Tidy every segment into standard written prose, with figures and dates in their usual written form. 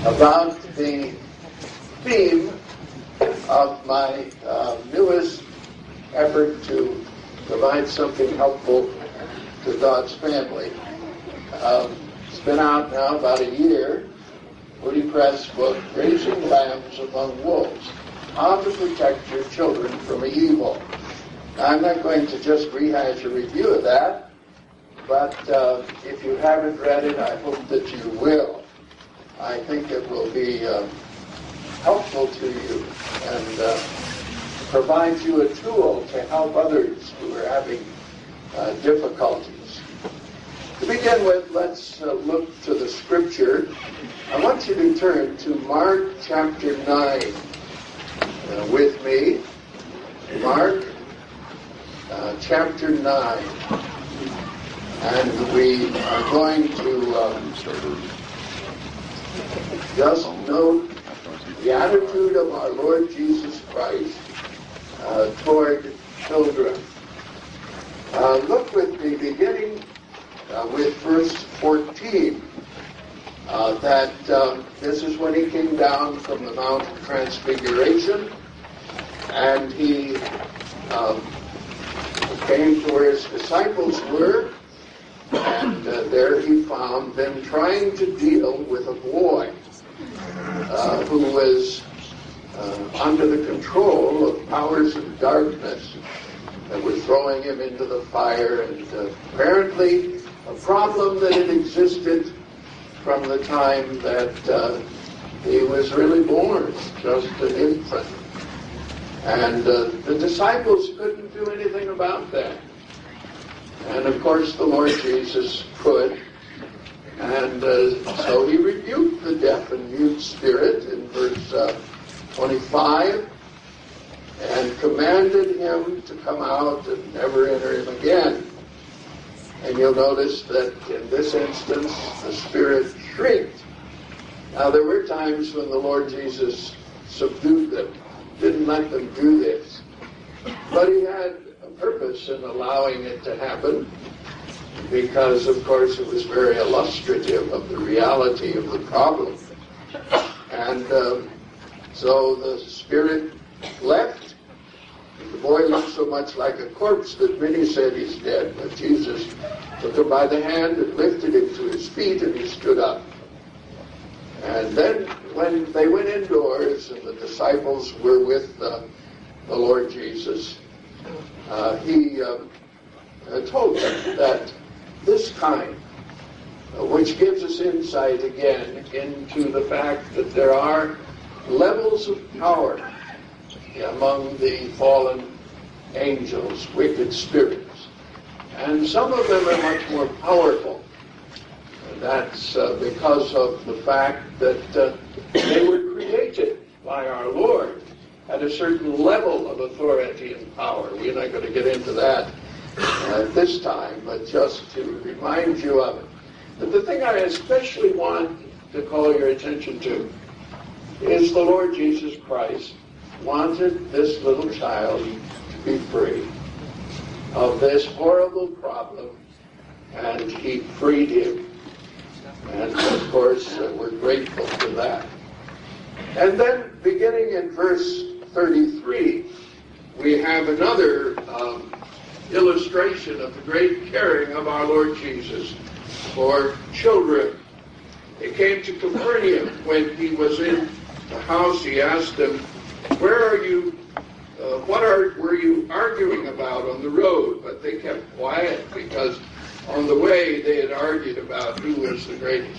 about the theme of my newest effort to provide something helpful to God's family. It's been out now about a year. Woody Press book, Raising Lambs Among Wolves, How to Protect Your Children from Evil. Now, I'm not going to just rehash a review of that, but if you haven't read it, I hope that you will. I think it will be helpful to you and provide you a tool to help others who are having difficulties. To begin with, let's look to the scripture. I want you to turn to Mark chapter 9 with me. Mark chapter 9. And we are going to just note the attitude of our Lord Jesus Christ toward children. Look with me, beginning with verse 14, that this is when he came down from the Mount of Transfiguration, and he came to where his disciples were, and there he found them trying to deal with a boy who was under the control of powers of darkness that were throwing him into the fire, and apparently a problem that had existed from the time that he was really born, just an infant. And the disciples couldn't do anything about that. And of course the Lord Jesus could. And so he rebuked the deaf and mute spirit in verse 25 and commanded him to come out and never enter him again. And you'll notice that in this instance the spirit shrieked. Now there were times when the Lord Jesus subdued them, didn't let them do this. But he had a purpose in allowing it to happen, because of course it was very illustrative of the reality of the problem. And so the spirit left. The boy looked so much like a corpse that many said he's dead, but Jesus took him by the hand and lifted him to his feet, and he stood up. And then when they went indoors and the disciples were with the Lord Jesus, he told them that this kind, which gives us insight again into the fact that there are levels of power among the fallen angels, wicked spirits. And some of them are much more powerful. And that's because of the fact that they were created by our Lord at a certain level of authority and power. We're not going to get into that at this time, but just to remind you of it. But the thing I especially want to call your attention to is the Lord Jesus Christ wanted this little child to be free of this horrible problem, and he freed him. And of course, we're grateful for that. And then, beginning in verse 33, we have another illustration of the great caring of our Lord Jesus for children. It came to Capernaum when he was in the house. He asked them, "Where are you? Were you arguing about on the road?" But they kept quiet, because on the way they had argued about who was the greatest.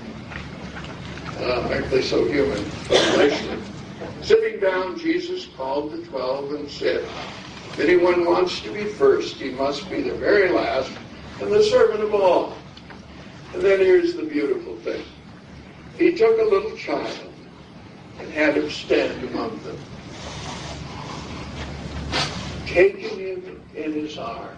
Aren't they so human? Sitting down, Jesus called the 12 and said, "If anyone wants to be first, he must be the very last and the servant of all." And then here's the beautiful thing. He took a little child and had him stand among them, taking him in his arms.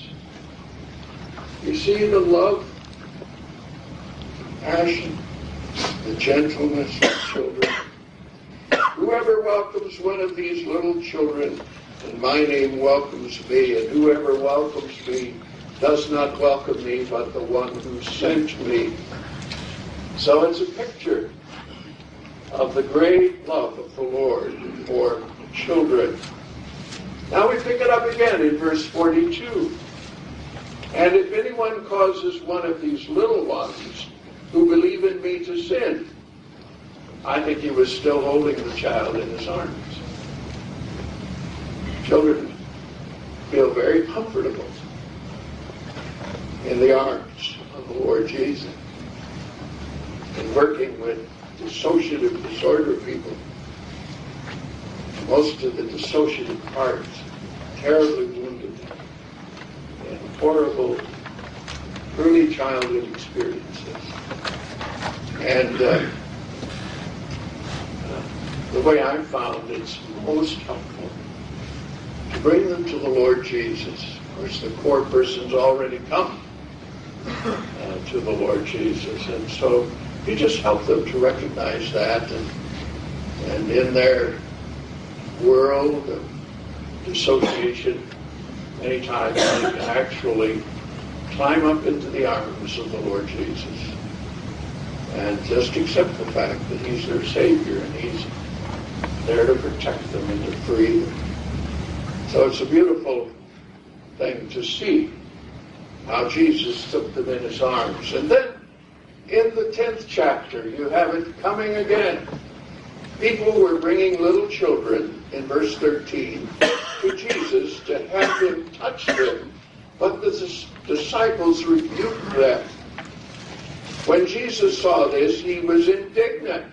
You see the love, the passion, the gentleness of children. Whoever welcomes one of these little children in my name welcomes me, and whoever welcomes me does not welcome me, but the one who sent me. So it's a picture of the great love of the Lord for children. Now we pick it up again in verse 42. And if anyone causes one of these little ones who believe in me to sin, I think he was still holding the child in his arms. Children feel very comfortable in the arms of the Lord Jesus. And working with dissociative disorder people, most of the dissociative parts terribly wounded in horrible early childhood experiences. And the way I've found it's most helpful to bring them to the Lord Jesus. Of course, the core person's already come to the Lord Jesus, and so you just help them to recognize that, and in their world of dissociation, many times they can actually climb up into the arms of the Lord Jesus and just accept the fact that He's their Savior and He's there to protect them and to free them. So it's a beautiful thing to see how Jesus took them in His arms. And then in the 10th chapter, you have it coming again. People were bringing little children, in verse 13, to Jesus to have Him touch them, but the disciples rebuked them. When Jesus saw this, He was indignant.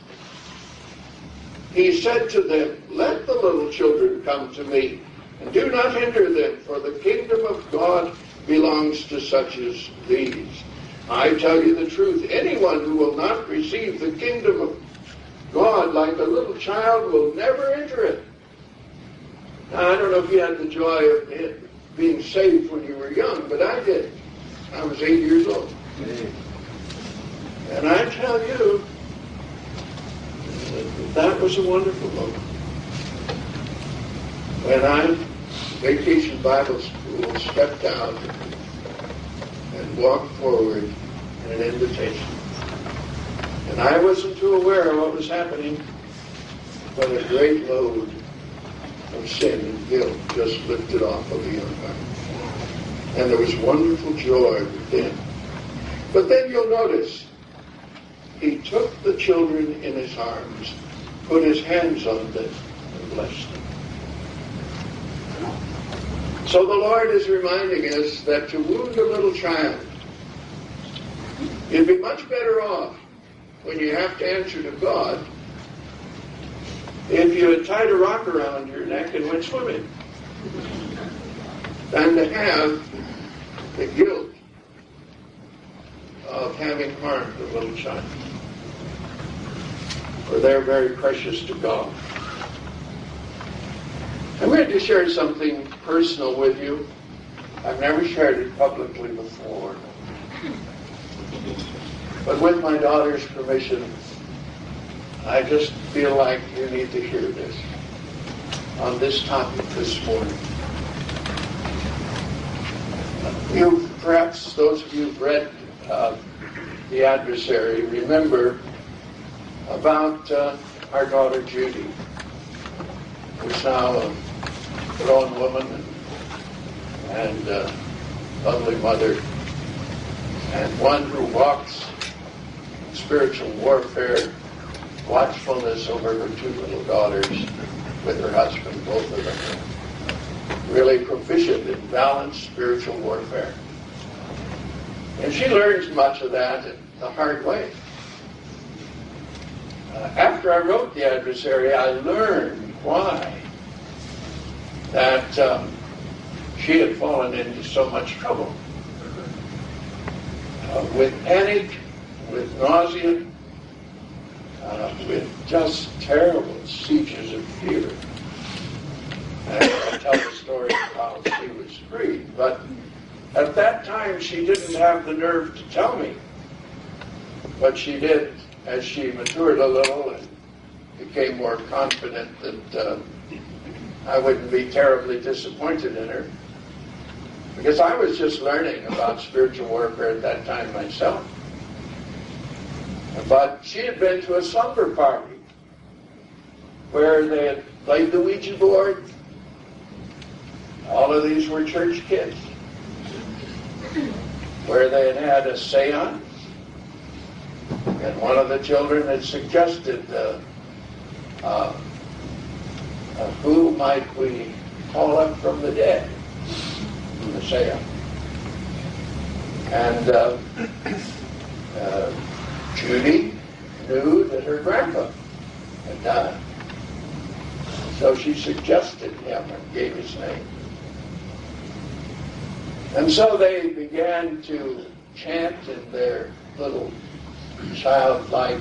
He said to them, "Let the little children come to me, and do not hinder them, for the kingdom of God belongs to such as these. I tell you the truth, anyone who will not receive the kingdom of God like a little child will never enter it." Now, I don't know if you had the joy of being saved when you were young, but I did. I was 8 years old. And I tell you, that was a wonderful moment. When I, Vacation Bible School, stepped out and walked forward in an invitation. And I wasn't too aware of what was happening, but a great load of sin and guilt just lifted off of the young man. And there was wonderful joy within. But then you'll notice, He took the children in His arms, put His hands on them, and blessed them. So the Lord is reminding us that to wound a little child, you'd be much better off when you have to answer to God if you had tied a rock around your neck and went swimming than to have the guilt of having harmed a little child. For they're very precious to God. I'm going to share something personal with you. I've never shared it publicly before. But with my daughter's permission, I just feel like you need to hear this on this topic this morning. Perhaps those of you who've read The Adversary remember about our daughter Judy, who's now a grown woman and lovely mother, and one who walks spiritual warfare, watchfulness over her two little daughters with her husband, both of them really proficient in balanced spiritual warfare. And she learns much of that the hard way. After I wrote The Adversary, I learned why that she had fallen into so much trouble. With panic, with nausea, with just terrible sieges of fear. And I tell the story of how she was freed. But at that time, she didn't have the nerve to tell me. But she did as she matured a little and became more confident that I wouldn't be terribly disappointed in her. Because I was just learning about spiritual warfare at that time myself. But she had been to a slumber party where they had played the Ouija board. All of these were church kids. Where they had had a seance. And one of the children had suggested, who might we call up from the dead in the seance? And Judy knew that her grandpa had died. So she suggested him and gave his name. And so they began to chant in their little childlike,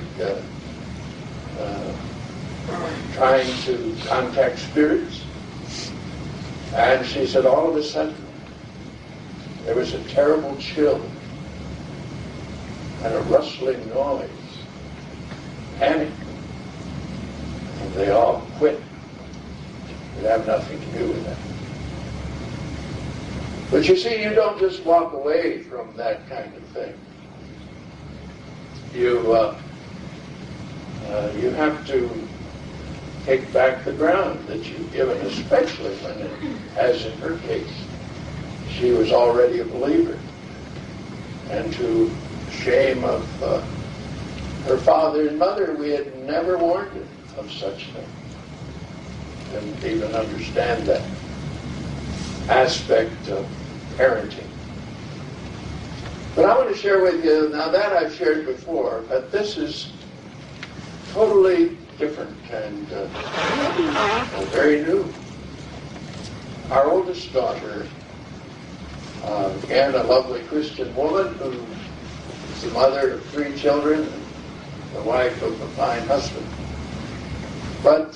trying to contact spirits. And she said all of a sudden there was a terrible chill and a rustling noise, panic, and they all quit. It had nothing to do with that. But you see, you don't just walk away from that kind of thing. You have to take back the ground that you've given, especially when, as in her case, she was already a believer. And to shame of her father and mother, we had never warned her of such things. Didn't even understand that aspect of parenting. But I want to share with you, now that I've shared before, but this is totally different and very new. Our oldest daughter, again, a lovely Christian woman who is the mother of 3 children and the wife of a fine husband. But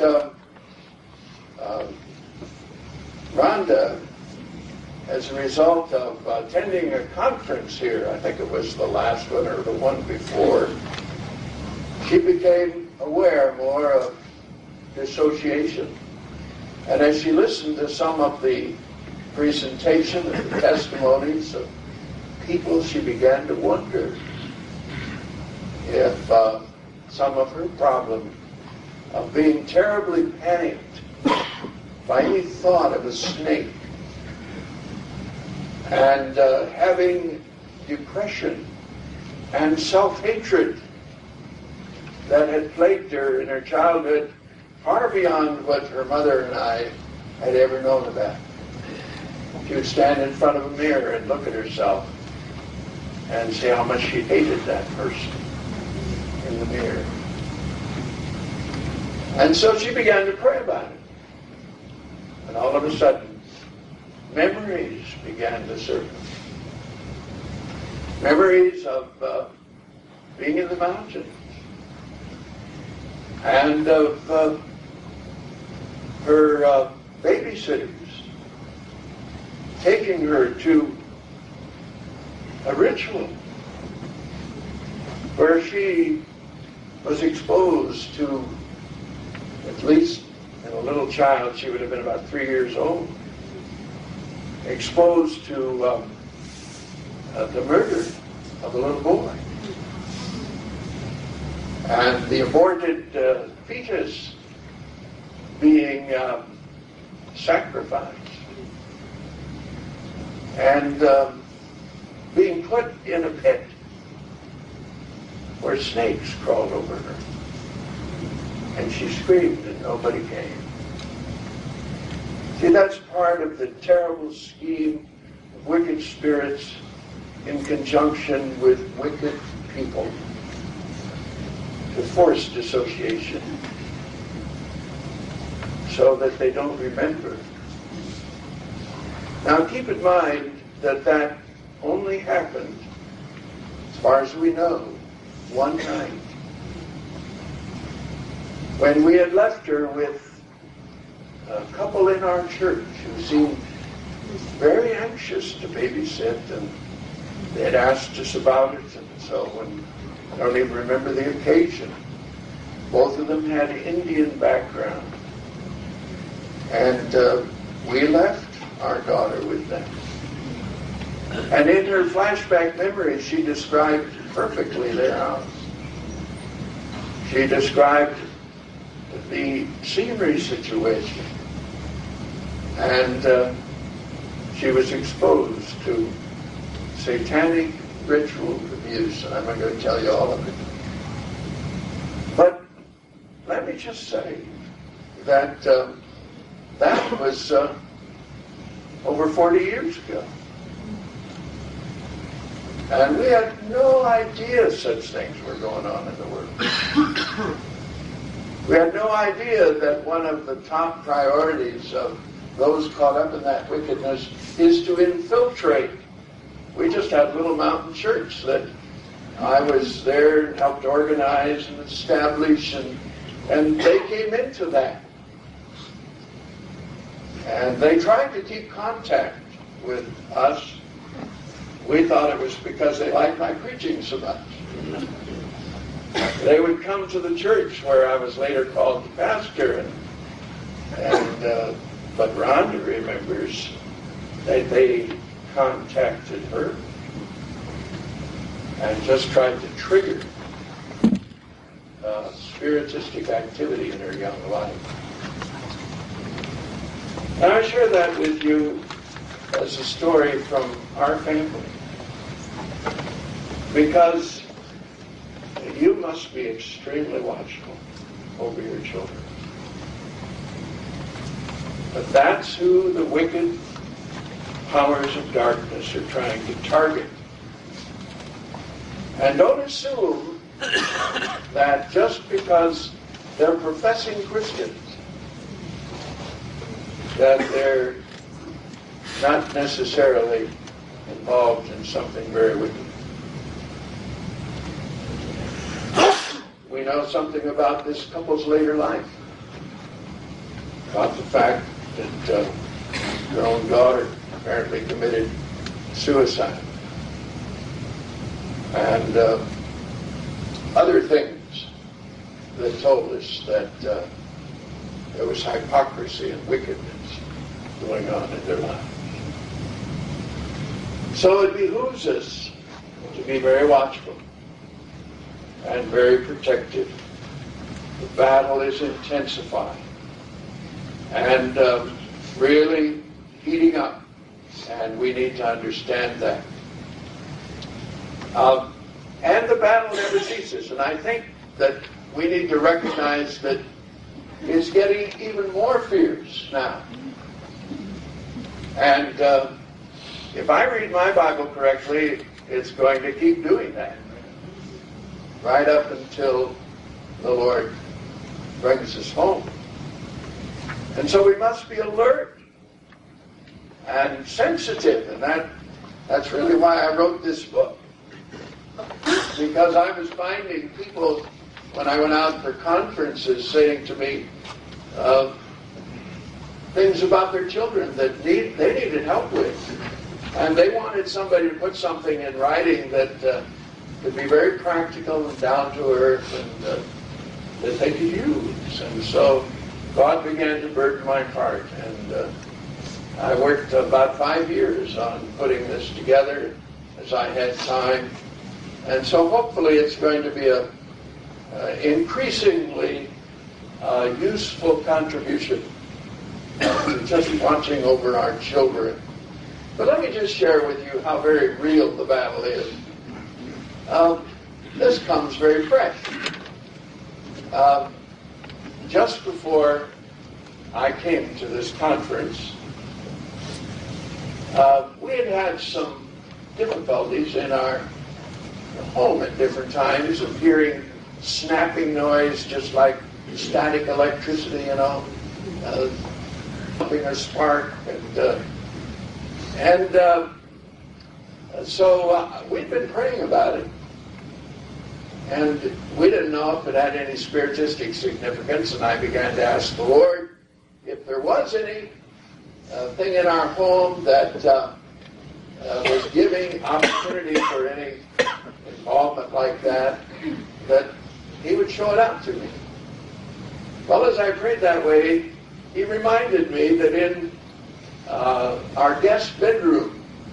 Rhonda, as a result of attending a conference here, I think it was the last one or the one before, she became aware more of dissociation. And as she listened to some of the presentation and the testimonies of people, she began to wonder if some of her problem of being terribly panicked by any thought of a snake and having depression and self-hatred that had plagued her in her childhood far beyond what her mother and I had ever known about. She would stand in front of a mirror and look at herself and see how much she hated that person in the mirror. And so she began to pray about it. And all of a sudden, memories began to surface. Memories of being in the mountains and of her babysitters taking her to a ritual where she was exposed to, at least in a little child, she would have been about 3 years old, exposed to the murder of a little boy. And the aborted fetus being sacrificed. And being put in a pit where snakes crawled over her. And she screamed and nobody came. See, that's part of the terrible scheme of wicked spirits in conjunction with wicked people to force dissociation so that they don't remember. Now keep in mind that that only happened, as far as we know, one night. When we had left her with a couple in our church who seemed very anxious to babysit, and they had asked us about it, and so when I don't even remember the occasion. Both of them had Indian background. And we left our daughter with them. And in her flashback memory, she described perfectly their house. She described the scenery situation. And she was exposed to satanic ritual abuse. And I'm not going to tell you all of it. But let me just say that that was over 40 years ago. And we had no idea such things were going on in the world. We had no idea that one of the top priorities of those caught up in that wickedness is to infiltrate. We just had a little mountain church that I was there and helped organize and establish, and they came into that. And they tried to keep contact with us. We thought it was because they liked my preaching so much. They would come to the church where I was later called the pastor, but Rhonda remembers that they contacted her and just tried to trigger spiritistic activity in her young life. And I share that with you as a story from our family, because you must be extremely watchful over your children. But that's who the wicked powers of darkness are trying to target. And don't assume that just because they're professing Christians, that they're not necessarily involved in something very wicked. We know something about this couple's later life, about the fact that their own daughter apparently committed suicide, and other things that told us that there was hypocrisy and wickedness going on in their lives. So it behooves us to be very watchful and very protective. The battle is intensifying and really heating up, and we need to understand that. And the battle never ceases, and I think that we need to recognize that it's getting even more fierce now. And if I read my Bible correctly, it's going to keep doing that right up until the Lord brings us home. And so we must be alert and sensitive, and that's really why I wrote this book. Because I was finding people, when I went out for conferences, saying to me things about their children that they needed help with. And they wanted somebody to put something in writing that could be very practical and down to earth, and that they could use. And so God began to burden my heart, and I worked about 5 years on putting this together as I had time. And so hopefully it's going to be a increasingly useful contribution to just watching over our children. But let me just share with you how very real the battle is. This comes very fresh. Just before I came to this conference, we had some difficulties in our home at different times of hearing snapping noise, just like static electricity, pumping a spark, so we'd been praying about it, and we didn't know if it had any spiritistic significance, and I began to ask the Lord if there was any thing in our home that was giving opportunity for any involvement like that He would show it out to me. Well, as I prayed that way, He reminded me that in our guest bedroom,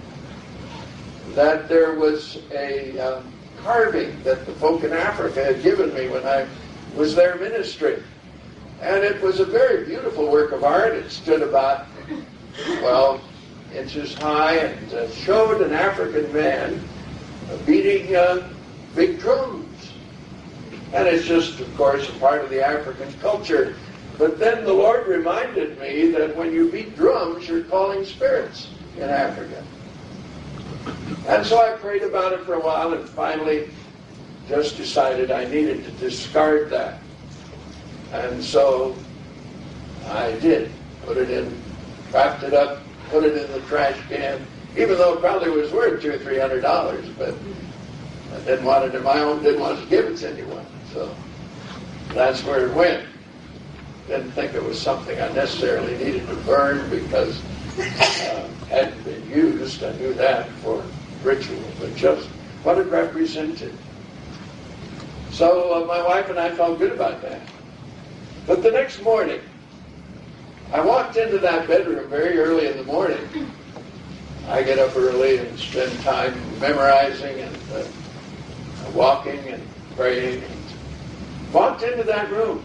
that there was a carving that the folk in Africa had given me when I was there ministering. And it was a very beautiful work of art. It stood about 12 inches high and showed an African man beating big drums. And it's just, of course, a part of the African culture. But then the Lord reminded me that when you beat drums, you're calling spirits in Africa. And so I prayed about it for a while and finally just decided I needed to discard that. And so I did. Put it in, wrapped it up, put it in the trash can, even though it probably was worth $200 or $300, but I didn't want it in my own, didn't want to give it to anyone. So that's where it went. Didn't think it was something I necessarily needed to burn because it hadn't been used. I knew that for ritual, but just what it represented. So my wife and I felt good about that. But the next morning, I walked into that bedroom very early in the morning. I get up early and spend time memorizing and walking and praying. And walked into that room.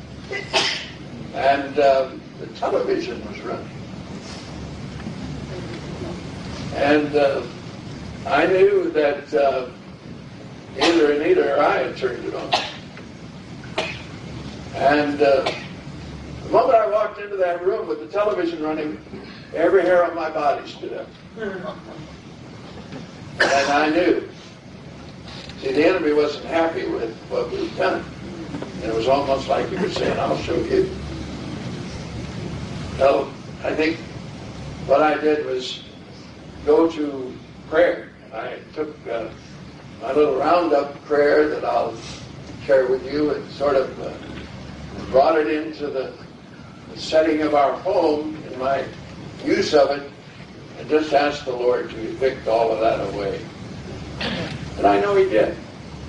And the television was running. And I knew that either Anita or I had turned it on. And the moment I walked into that room with the television running, every hair on my body stood up. And I knew. See, the enemy wasn't happy with what we'd done. And it was almost like he was saying, I'll show you. So I think what I did was go to prayer. I took my little roundup prayer that I'll share with you and sort of brought it into the setting of our home in my use of it and just asked the Lord to evict all of that away. And I know he did.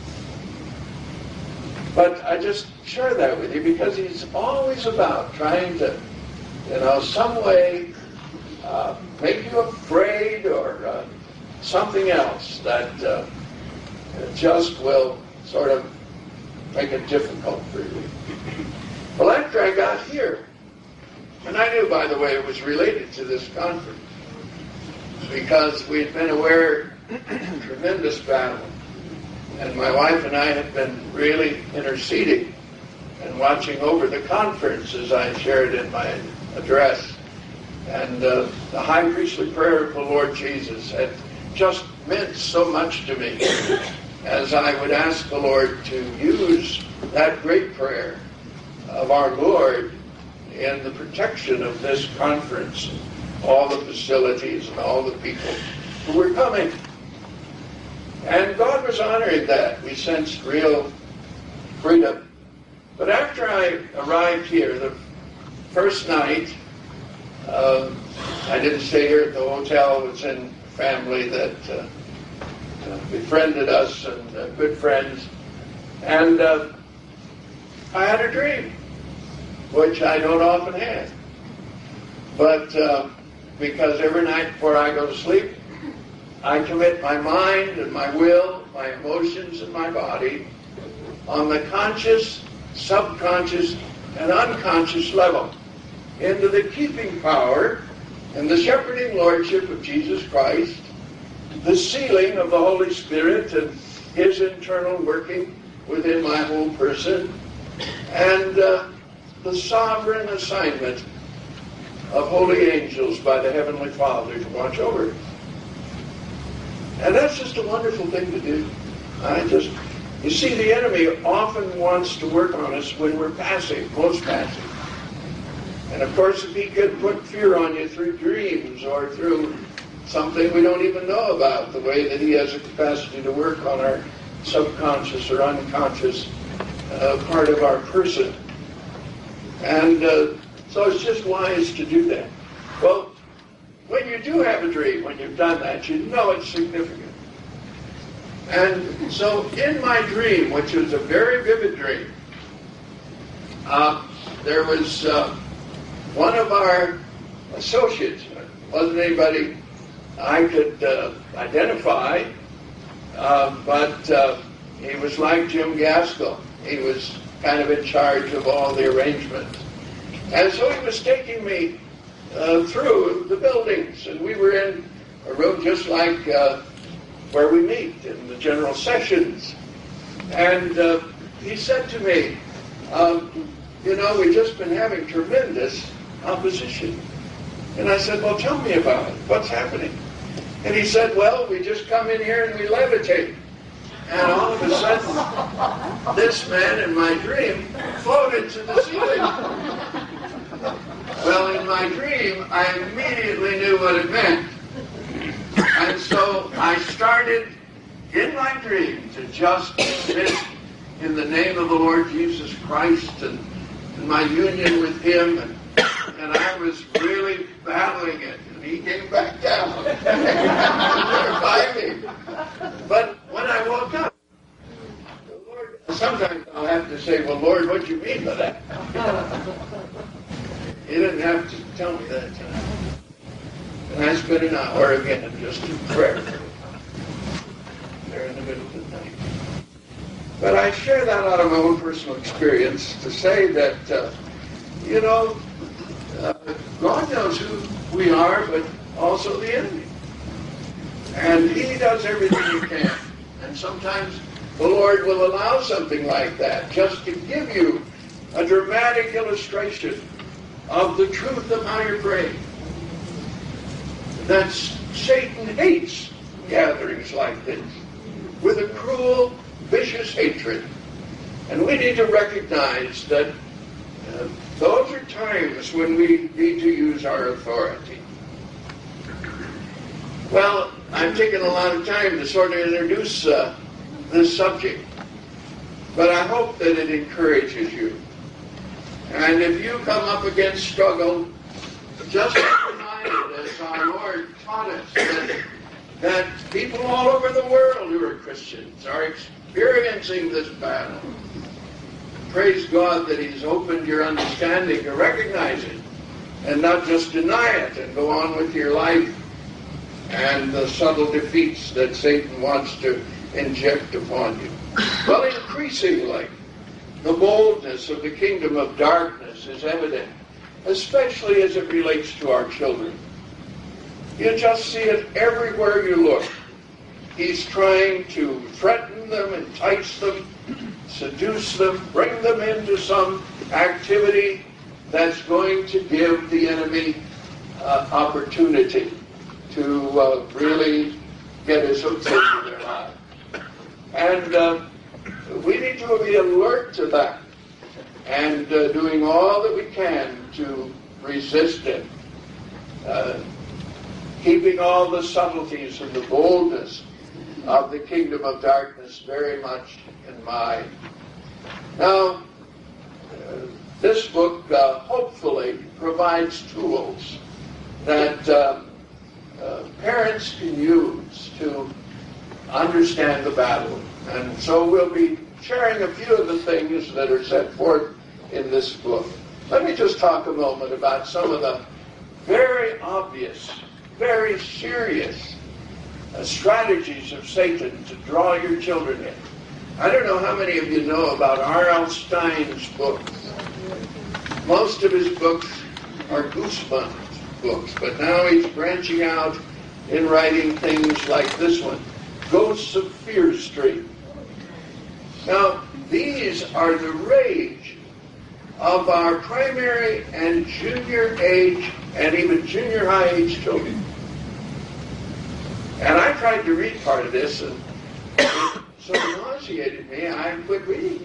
But I just share that with you because he's always about trying to, some way make you afraid or something else that just will sort of make it difficult for you. Well, after I got here, and I knew, by the way, it was related to this conference, because we had been aware of tremendous battle, and my wife and I had been really interceding and watching over the conference as I shared in my address. And the high priestly prayer of the Lord Jesus had just meant so much to me as I would ask the Lord to use that great prayer of our Lord in the protection of this conference, all the facilities and all the people who were coming. And God was honoring that. We sensed real freedom. But after I arrived here, the first night, I didn't stay here at the hotel. It was in a family that befriended us and good friends. And I had a dream, which I don't often have. But because every night before I go to sleep, I commit my mind and my will, my emotions and my body on the conscious, subconscious, and unconscious level into the keeping power and the shepherding lordship of Jesus Christ, the sealing of the Holy Spirit and his internal working within my whole person, and the sovereign assignment of holy angels by the Heavenly Father to watch over it. And that's just a wonderful thing to do. You see, the enemy often wants to work on us when we're passive, most passive. And of course, if he could put fear on you through dreams or through something we don't even know about, the way that he has a capacity to work on our subconscious or unconscious part of our person. And so it's just wise to do that. Well, when you do have a dream, when you've done that, you know it's significant. And so in my dream, which was a very vivid dream, there was one of our associates. It wasn't anybody I could identify, but he was like Jim Gaskell. He was kind of in charge of all the arrangements. And so he was taking me through the buildings, and we were in a room just like where we meet in the general sessions. And he said to me, we've just been having tremendous opposition. And I said, well, tell me about it. What's happening? And he said, well, we just come in here and we levitate. And all of a sudden, this man in my dream floated to the ceiling. Well, in my dream, I immediately knew what it meant. And so I started, in my dream, to just sit in the name of the Lord Jesus Christ and my union with Him. And I was really battling it. And He came back down. There by me. But when I woke up, the Lord, sometimes I'll have to say, well, Lord, what do you mean by that? He didn't have to tell me that time. And I spent an hour again just in prayer there in the middle of the night. But I share that out of my own personal experience to say that, God knows who we are, but also the enemy. And He does everything He can. And sometimes the Lord will allow something like that just to give you a dramatic illustration of the truth of how you're praying. That Satan hates gatherings like this with a cruel, vicious hatred. And we need to recognize that those are times when we need to use our authority. Well, I'm taking a lot of time to sort of introduce this subject, but I hope that it encourages you. And if you come up against struggle, just be reminded, as our Lord taught us, that people all over the world who are Christians are experiencing this battle. Praise God that He's opened your understanding to recognize it and not just deny it and go on with your life and the subtle defeats that Satan wants to inject upon you. Well, increasingly, the boldness of the kingdom of darkness is evident, especially as it relates to our children. You just see it everywhere you look. He's trying to threaten them, entice them, seduce them, bring them into some activity that's going to give the enemy opportunity to really get his hooks into their life. And we need to be alert to that and doing all that we can to resist it. Keeping all the subtleties and the boldness of the kingdom of darkness very much in mind. Now, this book hopefully provides tools that parents can use to understand the battle. And so we'll be sharing a few of the things that are set forth in this book. Let me just talk a moment about some of the very obvious, very serious strategies of Satan to draw your children in. I don't know how many of you know about R.L. Stein's books. Most of his books are Goosebumps books, but now he's branching out in writing things like this one, Ghosts of Fear Street. Now, these are the rage of our primary and junior age and even junior high age children. And I tried to read part of this, and it so nauseated me, I quit reading.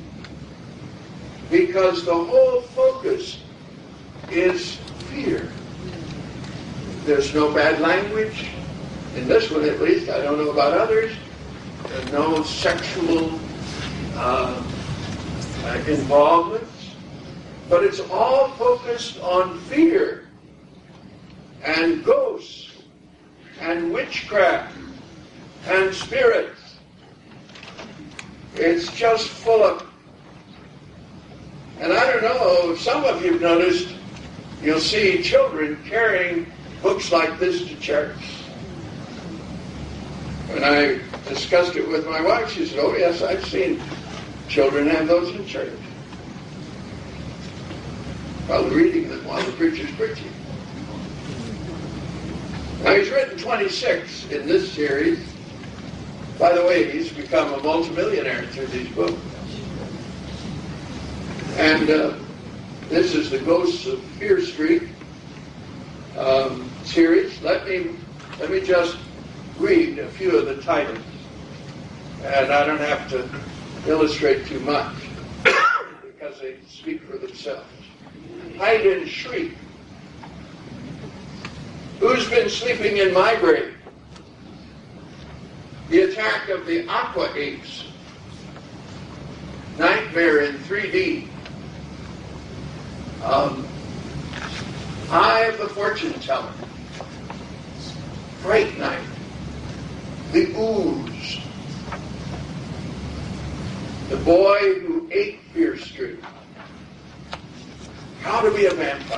Because the whole focus is fear. There's no bad language. In this one, at least, I don't know about others. There's no sexual involvements. But it's all focused on fear and ghosts and witchcraft and spirits. It's just full of... And I don't know, some of you have noticed, you'll see children carrying books like this to church. When I discussed it with my wife, she said, oh yes, I've seen children have those in church. Probably reading them while the preacher's preaching. Now, he's written 26 in this series. By the way, he's become a multimillionaire through these books. And this is the Ghosts of Fear Street series. Let me just read a few of the titles. And I don't have to illustrate too much because they speak for themselves. Hide and Shriek. Who's been sleeping in my grave? The Attack of the Aqua Apes. Nightmare in 3D. Eye of the Fortune Teller. Fright Night. The Ooze. The Boy Who Ate Fear Street. How to Be a Vampire.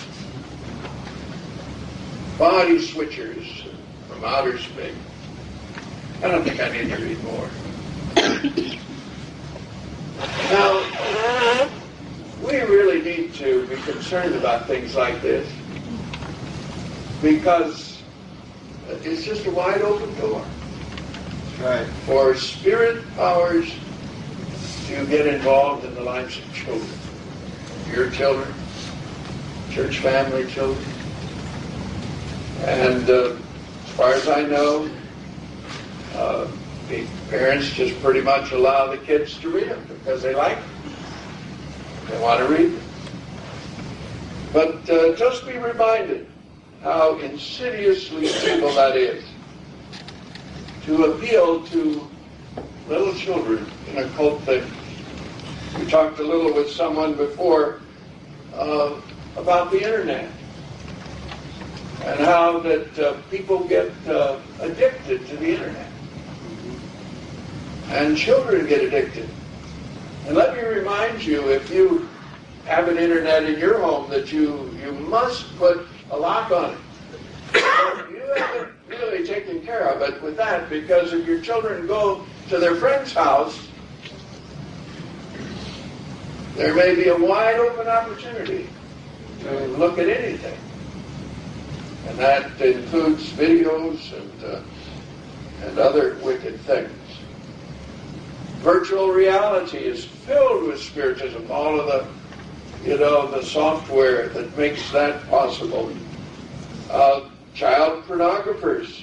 Body Switchers from Outer Space. I don't think I need to read more. Now, we really need to be concerned about things like this because it's just a wide open door. That's right. For spirit powers to get involved in the lives of children. Your children, church family children. And as far as I know, the parents just pretty much allow the kids to read them because they like them. They want to read them. But just be reminded how insidiously evil that is to appeal to little children in occult things. We talked a little with someone before about the internet and how that people get addicted to the internet. And children get addicted. And let me remind you, if you have an internet in your home, that you must put a lock on it. You haven't really taken care of it with that, because if your children go to their friend's house, there may be a wide open opportunity to look at anything. And that includes videos and other wicked things. Virtual reality is filled with spiritism, all of the software that makes that possible. Child pornographers,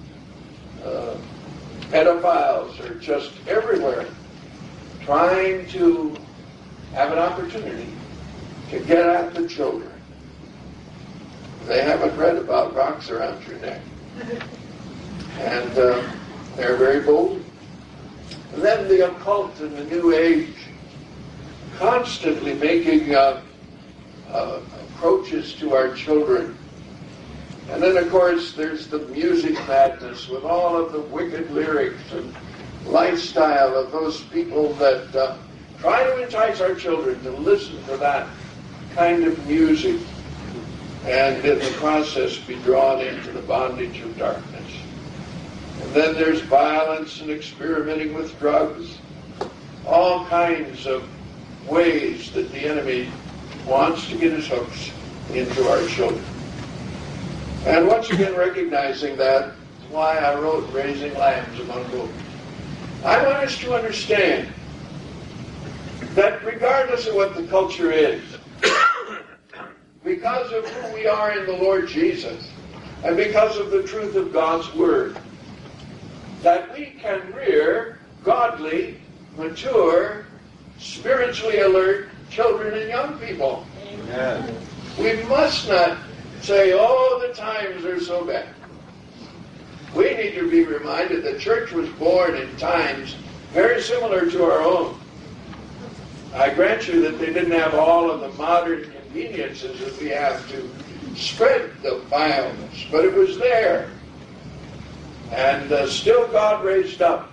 pedophiles are just everywhere trying to have an opportunity to get at the children. They haven't read about rocks around your neck. And they're very bold. And then the occult and the New Age constantly making approaches to our children. And then, of course, there's the music madness with all of the wicked lyrics and lifestyle of those people that try to entice our children to listen to that kind of music and in the process be drawn into the bondage of darkness. And then there's violence and experimenting with drugs, all kinds of ways that the enemy wants to get his hooks into our children. And once again, recognizing that, is why I wrote Raising Lambs Among Wolves. I want us to understand that regardless of what the culture is, because of who we are in the Lord Jesus, and because of the truth of God's Word, that we can rear godly, mature, spiritually alert children and young people. Amen. We must not say, oh, the times are so bad. We need to be reminded the church was born in times very similar to our own. I grant you that they didn't have all of the modern conveniences that we have to spread the vileness, but it was there. And still God raised up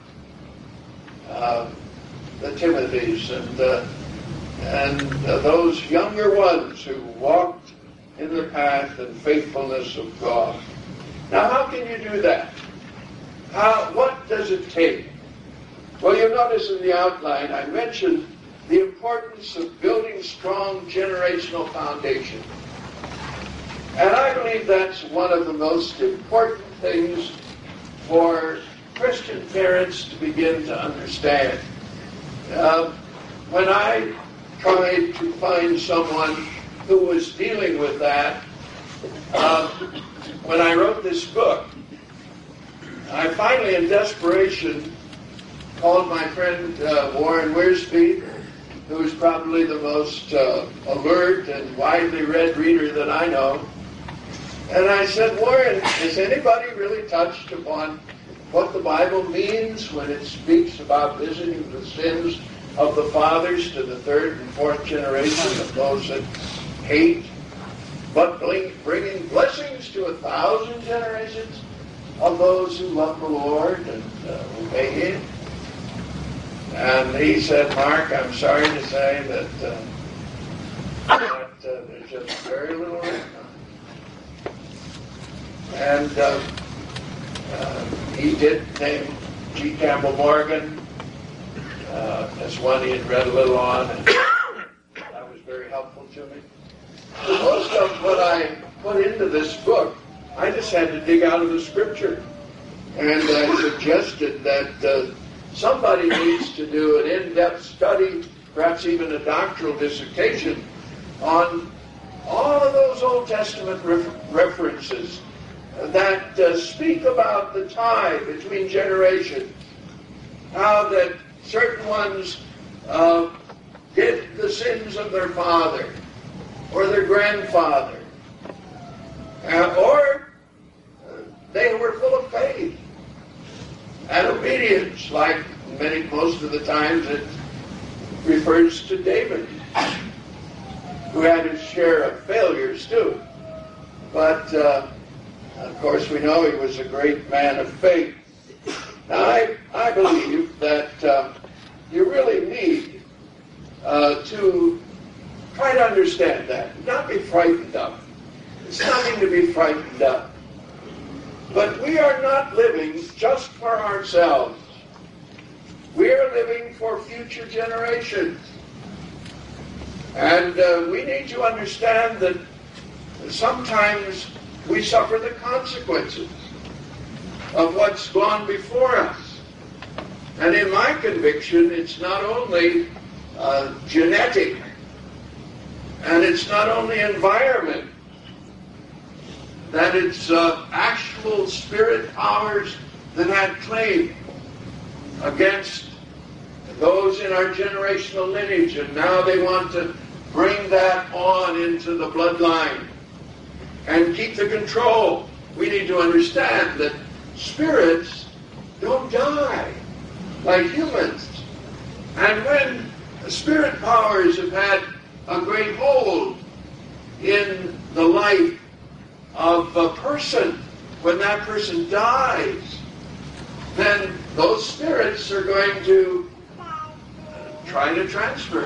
the Timothys and those younger ones who walked in the path and faithfulness of God. Now, how can you do that? What does it take? Well, you'll notice in the outline I mentioned the importance of building strong generational foundation. And I believe that's one of the most important things for Christian parents to begin to understand. When I tried to find someone who was dealing with that, when I wrote this book, I finally, in desperation, called my friend Warren Wiersbe, who is probably the most alert and widely read reader that I know. And I said, Warren, has anybody really touched upon what the Bible means when it speaks about visiting the sins of the fathers to the third and fourth generation of those that hate, but bringing blessings to 1,000 generations of those who love the Lord and obey Him? And he said, Mark, I'm sorry to say that there's just very little written on it. And he did name G. Campbell Morgan as one he had read a little on, and that was very helpful to me. But most of what I put into this book, I just had to dig out of the Scripture. And I suggested that somebody needs to do an in-depth study, perhaps even a doctoral dissertation, on all of those Old Testament references that speak about the tie between generations, how that certain ones hid the sins of their father or their grandfather, or they were full of faith and obedience, like most of the times it refers to David, who had his share of failures too. But of course we know he was a great man of faith. Now I believe that you really need to try to understand that, not be frightened of it. It's nothing to be frightened of. But we are not living just for ourselves. We are living for future generations. And we need to understand that sometimes we suffer the consequences of what's gone before us. And in my conviction, it's not only genetic, and it's not only environment, that it's actual spirit powers that had claim against those in our generational lineage, and now they want to bring that on into the bloodline and keep the control. We need to understand that spirits don't die like humans. And when spirit powers have had a great hold in the life of a person, when that person dies, then those spirits are going to try to transfer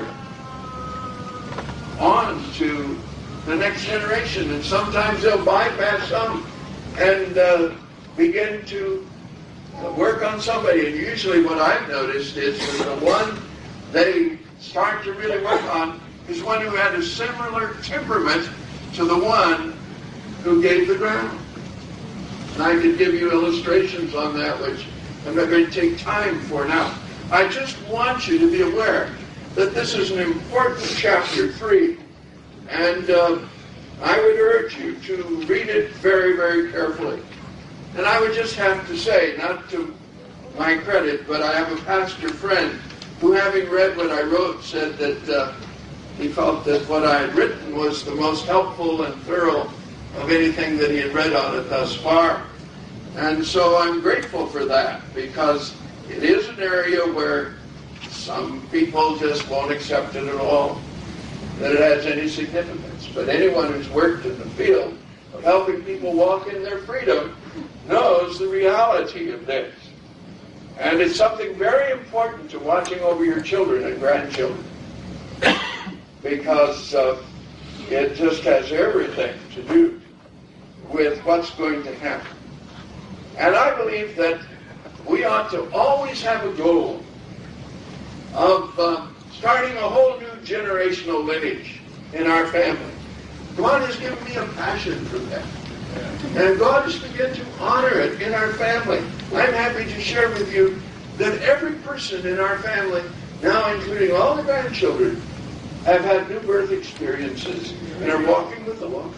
on to the next generation. And sometimes they'll bypass some and begin to work on somebody. And usually what I've noticed is that the one they start to really work on is one who had a similar temperament to the one who gave the ground. And I could give you illustrations on that, which I'm not going to take time for now. I just want you to be aware that this is an important chapter 3. And I would urge you to read it very, very carefully. And I would just have to say, not to my credit, but I have a pastor friend who, having read what I wrote, said that he felt that what I had written was the most helpful and thorough of anything that he had read on it thus far. And so I'm grateful for that, because it is an area where some people just won't accept it at all, that it has any significance. But anyone who's worked in the field of helping people walk in their freedom knows the reality of this. And it's something very important to watching over your children and grandchildren, because it just has everything to do with what's going to happen. And I believe that we ought to always have a goal of starting a whole new generational lineage in our family. God has given me a passion for that. And God has begun to honor it in our family. I'm happy to share with you that every person in our family, now including all the grandchildren, have had new birth experiences and are walking with the Lord.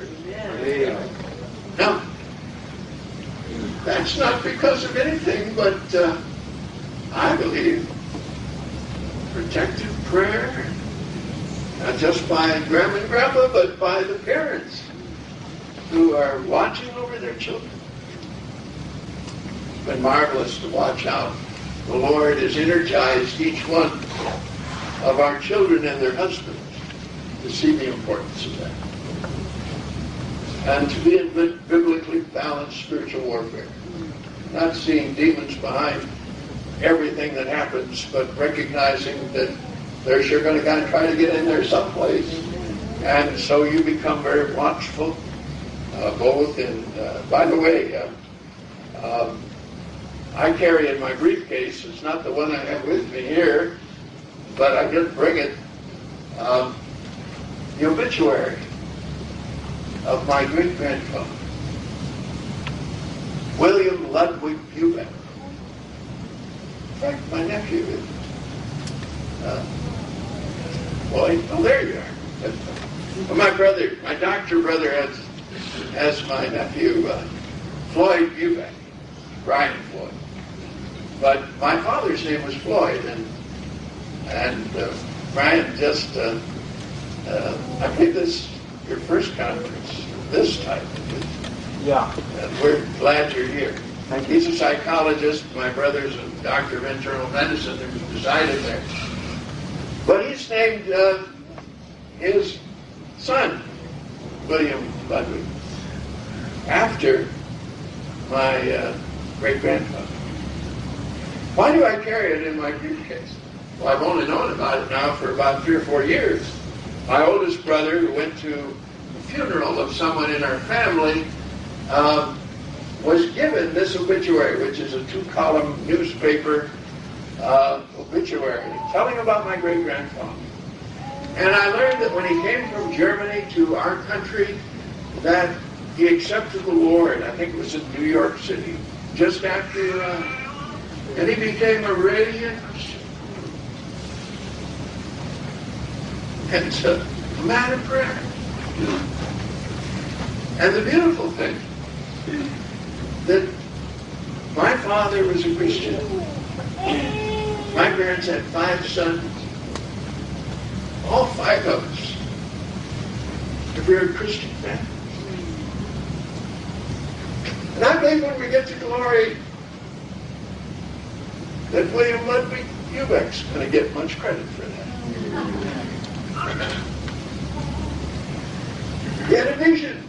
Now, that's not because of anything, but I believe protective prayer, not just by Grandma and Grandpa, but by the parents who are watching over their children. It's been marvelous to watch how the Lord has energized each one of our children and their husbands to see the importance of that. And to be in biblically balanced spiritual warfare. Not seeing demons behind everything that happens, but recognizing that they're sure going to try to get in there someplace. And so you become very watchful, both in, by the way, I carry in my briefcase, it's not the one I have with me here, but I did bring it, the obituary of my great-grandfather, William Ludwig Bubeck. In fact, my nephew is Floyd. Oh, there you are. Well, my doctor brother has my nephew, Floyd Bubeck, Brian Floyd. But my father's name was Floyd, and Brian just, I believe this your first conference, this type. Yeah. And we're glad you're here. Thank you. He's a psychologist. My brother's a doctor of internal medicine who resided there. But he's named his son, William Ludwig, after my great-grandfather. Why do I carry it in my briefcase? Well, I've only known about it now for about 3 or 4 years. My oldest brother, who went to the funeral of someone in our family, was given this obituary, which is a 2-column newspaper obituary, telling about my great-grandfather. And I learned that when he came from Germany to our country, that he accepted the Lord. I think it was in New York City, just after, and he became a radiant Christian. And it's a man of prayer. And the beautiful thing, that my father was a Christian. My parents had 5 sons. All 5 of us are very Christian families. And I believe when we get to glory, that William Ludwig Bubeck's going to get much credit for that. He had a vision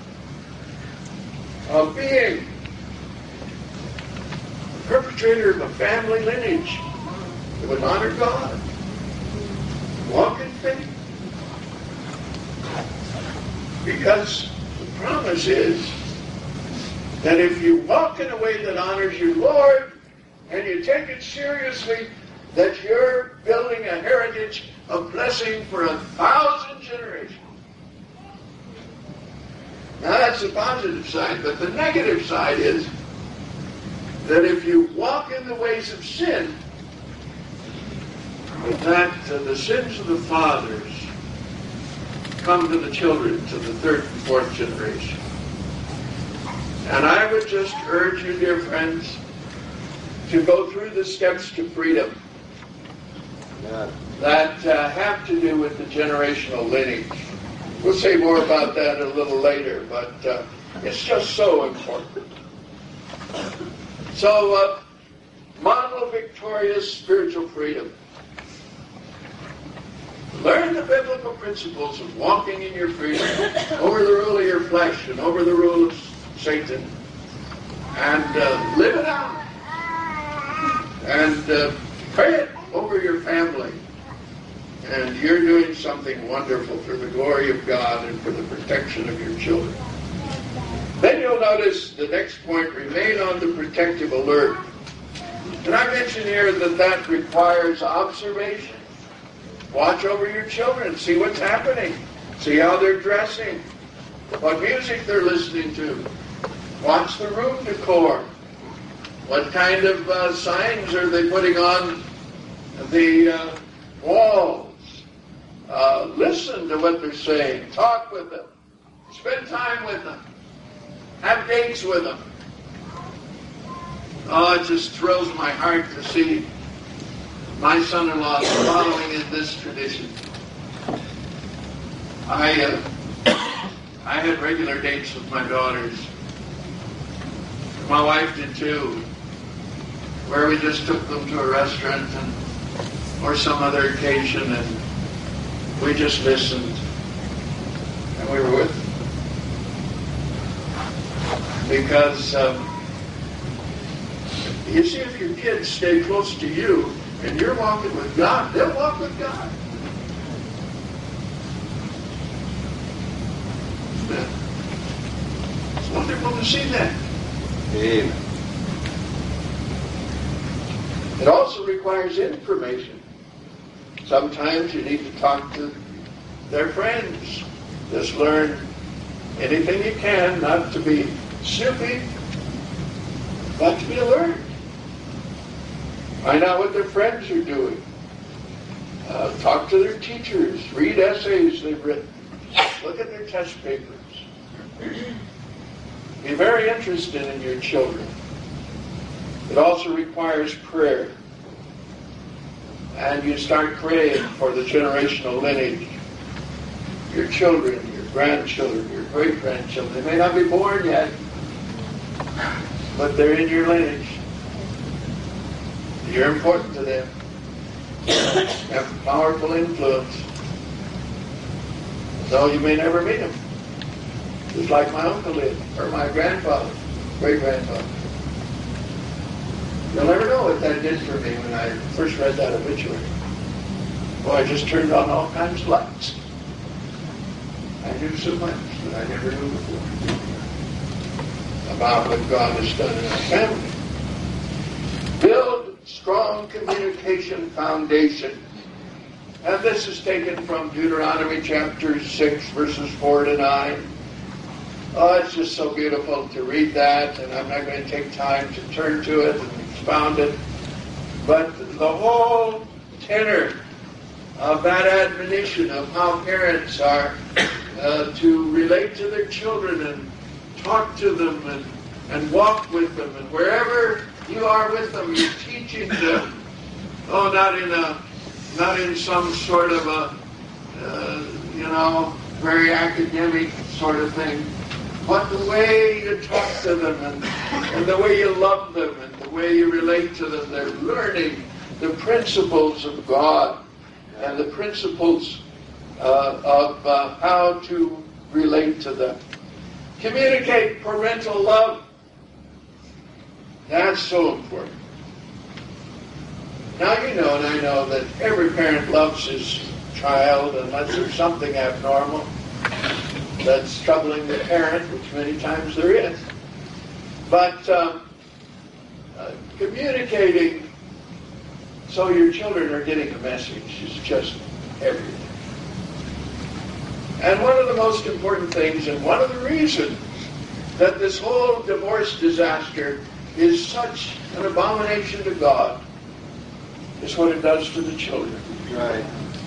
of being the perpetrator of a family lineage that would honor God, walk in faith. Because the promise is that if you walk in a way that honors your Lord, and you take it seriously, that you're building a heritage of blessing for 1,000 generations. Now that's the positive side, but the negative side is that if you walk in the ways of sin, that the sins of the fathers come to the children, to the 3rd and 4th generation. And I would just urge you, dear friends, to go through the steps to freedom that have to do with the generational lineage. We'll say more about that a little later, but it's just so important. So, model victorious spiritual freedom. Learn the biblical principles of walking in your freedom over the rule of your flesh and over the rule of Satan, and live it out. And pray it over your family. And you're doing something wonderful for the glory of God and for the protection of your children. Then you'll notice the next point, remain on the protective alert. And I mentioned here that requires observation Watch over your children. See what's happening. See how they're dressing. What music they're listening to. Watch the room decor. What kind of signs are they putting on the walls? Listen to what they're saying. Talk with them. Spend time with them. Have dates with them. Oh, it just thrills my heart to see my son-in-law following in this tradition. I had regular dates with my daughters. My wife did too, where we just took them to a restaurant or some other occasion, and we just listened, and we were with them. Because you see, if your kids stay close to you and you're walking with God, they'll walk with God. It's wonderful to see that. Amen. It also requires information. Sometimes you need to talk to their friends. Just learn anything you can, not to be snoopy, but to be alert. Find out what their friends are doing. Talk to their teachers. Read essays they've written. Look at their test papers. Be very interested in your children. It also requires prayer. And you start praying for the generational lineage. Your children, your grandchildren, your great-grandchildren. They may not be born yet, but they're in your lineage. You're important to them. You have a powerful influence. Though you may never meet them. Just like my uncle did, or my grandfather, great-grandfather. You'll never know what that did for me when I first read that obituary. Boy, I just turned on all kinds of lights. I knew so much that I never knew before about what God has done in our family. Build strong communication foundation. And this is taken from Deuteronomy chapter 6, verses 4 to 9. Oh, it's just so beautiful to read that, and I'm not going to take time to turn to it and expound it. But the whole tenor of that admonition of how parents are to relate to their children and talk to them and walk with them, and wherever you are with them, you're teaching them. Oh, not in some sort of a very academic sort of thing, but the way you talk to them and the way you love them and the way you relate to them. They're learning the principles of God and the principles of how to relate to them. Communicate parental love. That's so important. Now you know, and I know, that every parent loves his child unless there's something abnormal that's troubling the parent, which many times there is. But communicating so your children are getting a message is just everything. And one of the most important things, and one of the reasons that this whole divorce disaster is such an abomination to God, is what it does to the children. Right.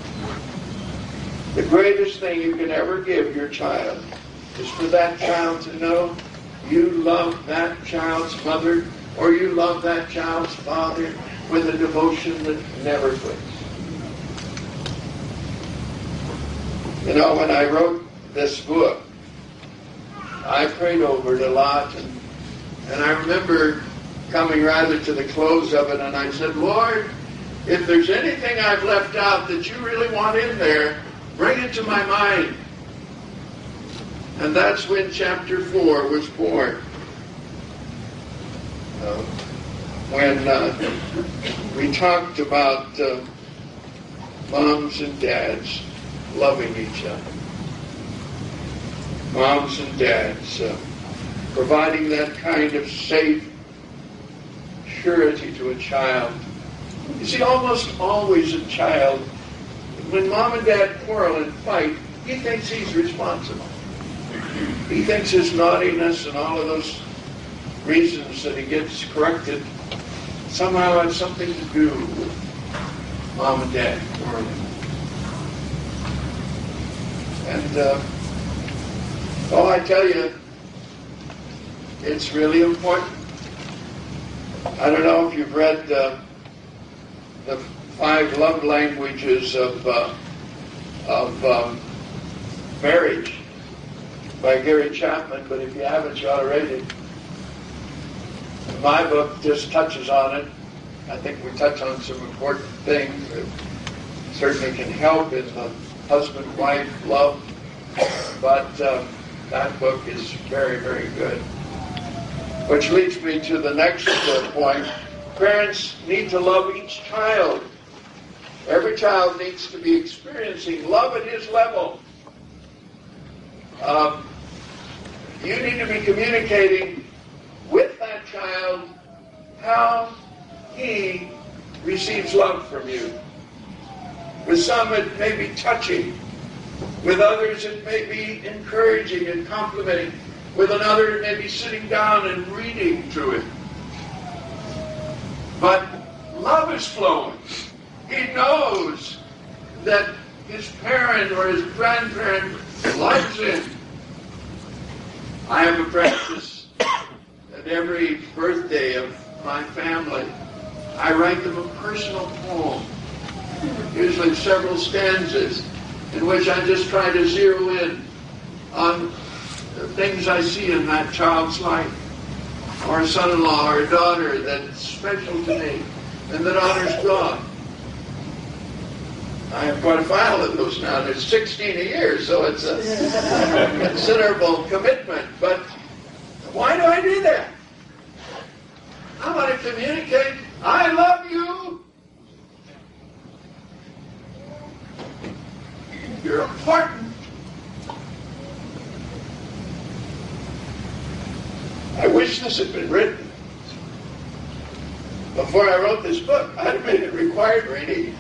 The greatest thing you can ever give your child is for that child to know you love that child's mother or you love that child's father with a devotion that never quits. You know, when I wrote this book, I prayed over it a lot, and I remember coming rather to the close of it, and I said, Lord, if there's anything I've left out that you really want in there, bring it to my mind. And that's when chapter 4 was born. When we talked about moms and dads loving each other. Moms and dads providing that kind of safe surety to a child. You see, almost always a child when mom and dad quarrel and fight, he thinks he's responsible. He thinks his naughtiness and all of those reasons that he gets corrected somehow have something to do with mom and dad quarreling. And, I tell you, it's really important. I don't know if you've read the 5 love languages of marriage by Gary Chapman, but if you haven't, you ought to read it. My book just touches on it. I think we touch on some important things that certainly can help in the husband-wife love, but that book is very, very good. Which leads me to the next point. Parents need to love each child. Every child needs to be experiencing love at his level. You need to be communicating with that child how he receives love from you. With some it may be touching. With others it may be encouraging and complimenting. With another it may be sitting down and reading to him. But love is flowing. He knows that his parent or his grandparent loves him. I have a practice that every birthday of my family, I write them a personal poem, usually several stanzas, in which I just try to zero in on the things I see in that child's life, or a son-in-law or a daughter that's special to me and that honors God. I have quite a file of those now. There's 16 a year, so it's a considerable commitment. But why do I do that? I want to communicate, I love you. You're important. I wish this had been written before I wrote this book. I'd have made it required reading.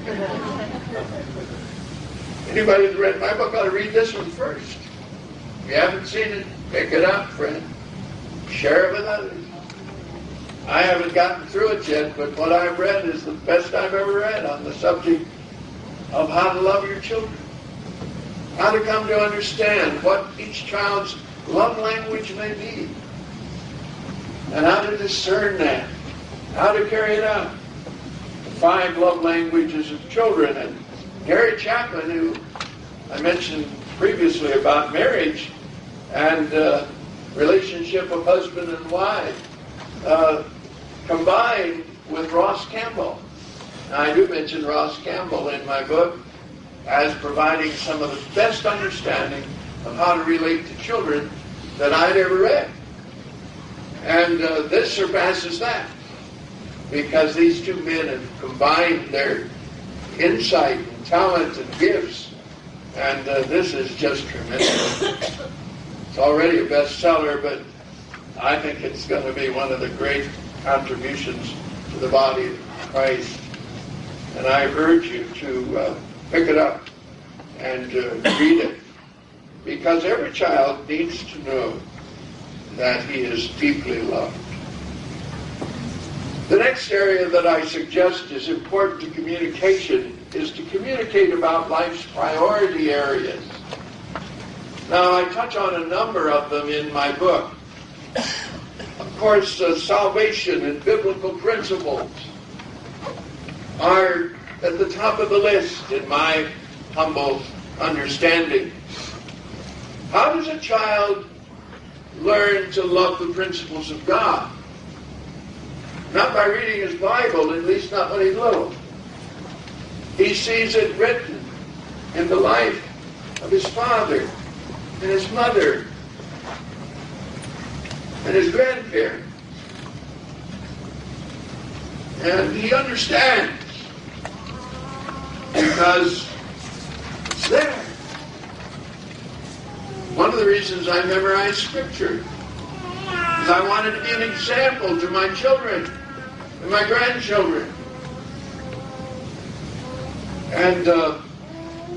Anybody who's read my book ought to read this one first. If you haven't seen it, pick it up, friend. Share it with others. I haven't gotten through it yet, but what I've read is the best I've ever read on the subject of how to love your children. How to come to understand what each child's love language may be. And how to discern that. How to carry it out. 5 love languages of children. And Gary Chapman, who I mentioned previously about marriage and relationship of husband and wife, combined with Ross Campbell. Now, I do mention Ross Campbell in my book as providing some of the best understanding of how to relate to children that I'd ever read. And this surpasses that, because these 2 men have combined their insight and talent and gifts, and this is just tremendous. It's already a bestseller, but I think it's going to be one of the great contributions to the body of Christ. And I urge you to pick it up and read it, because every child needs to know that he is deeply loved. The next area that I suggest is important to communication is to communicate about life's priority areas. Now, I touch on a number of them in my book. Of course, salvation and biblical principles are at the top of the list in my humble understanding. How does a child learn to love the principles of God? Not by reading his Bible, at least not when he's little. He sees it written in the life of his father and his mother and his grandparents. And he understands because it's there. One of the reasons I memorized Scripture is I wanted to be an example to my children and my grandchildren. And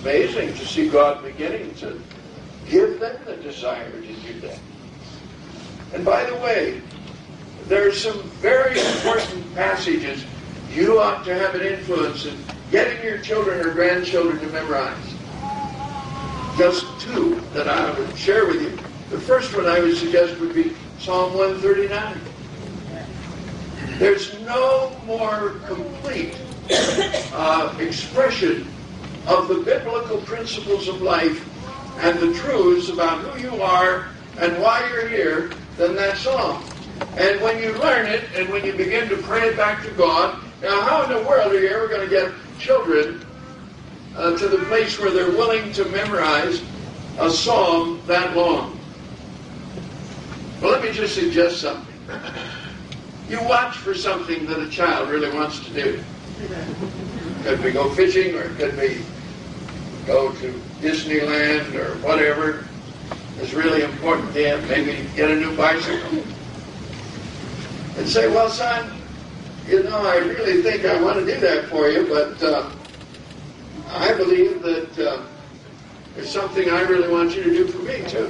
amazing to see God beginning to give them the desire to do that. And by the way, there are some very important passages you ought to have an influence in getting your children or grandchildren to memorize. Just two that I would share with you. The first one I would suggest would be Psalm 139. There's no more complete expression of the biblical principles of life and the truths about who you are and why you're here than that psalm. And when you learn it and when you begin to pray it back to God, now how in the world are you ever going to get children to the place where they're willing to memorize a psalm that long? Well, let me just suggest something. You watch for something that a child really wants to do. Could be go fishing, or it could be go to Disneyland, or whatever is really important to him. Maybe get a new bicycle. And say, well, son, I really think I want to do that for you, but I believe that there's something I really want you to do for me, too.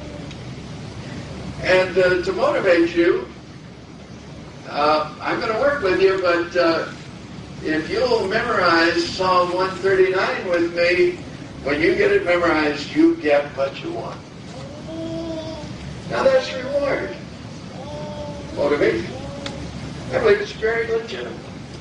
And to motivate you, I'm going to work with you, but if you'll memorize Psalm 139 with me, when you get it memorized, you get what you want. Now that's reward. Motivation. I believe it's very legitimate.